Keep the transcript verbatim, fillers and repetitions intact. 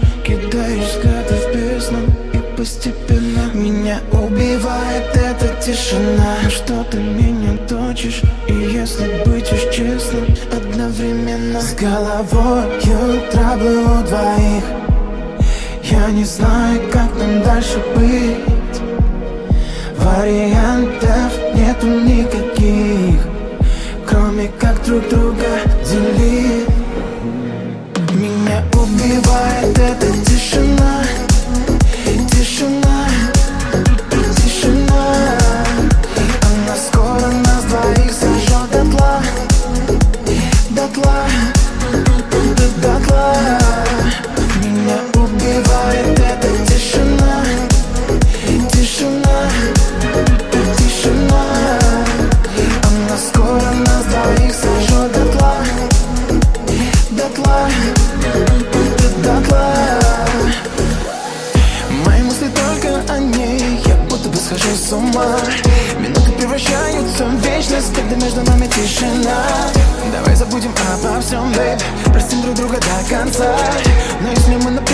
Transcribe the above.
кидаешь взгляды в бездну, и постепенно меня убивает эта тишина. Что ты меня точишь, и если быть уж честным, одновременно с головою траблы у двоих. Я не знаю, как нам дальше быть. Вариантов нету никаких, кроме как друг друга делить. Меня убивает эта тишина, тишина, тишина. Она скоро нас двоих сожжет дотла, дотла, дотла. Меня убивает эта тишина, тишина, тишина. Она скоро нас двоих сожжет дотла, дотла, дотла. Мои мысли только о ней, я будто бы схожу с ума. Минуты превращаются в вечность, когда между нами тишина. Давай забудем обо всем, бэйб, простим друг друга до конца. Но если мы на